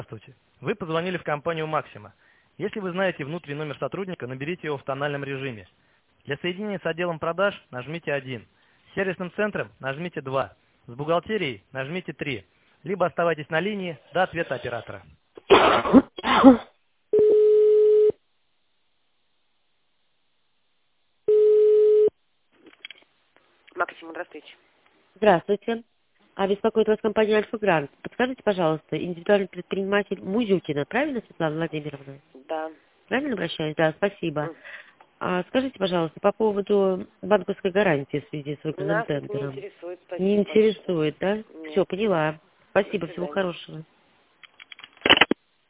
Здравствуйте. Вы позвонили в компанию «Максима». Если вы знаете внутренний номер сотрудника, наберите его в тональном режиме. Для соединения с отделом продаж нажмите 1. С сервисным центром нажмите 2. С бухгалтерией нажмите 3. Либо оставайтесь на линии до ответа оператора. Максим, здравствуйте. Здравствуйте. Беспокоит вас компания «Альфа Грант». Подскажите, пожалуйста, индивидуальный предприниматель Музюкина, правильно, Светлана Владимировна? Да. Правильно обращаюсь? Да, спасибо. Скажите, пожалуйста, по поводу банковской гарантии в связи с выигранным Нас это не тендером. интересует, спасибо Не большое. интересует, да? Нет. Все, поняла. До Спасибо, всего свидания. хорошего.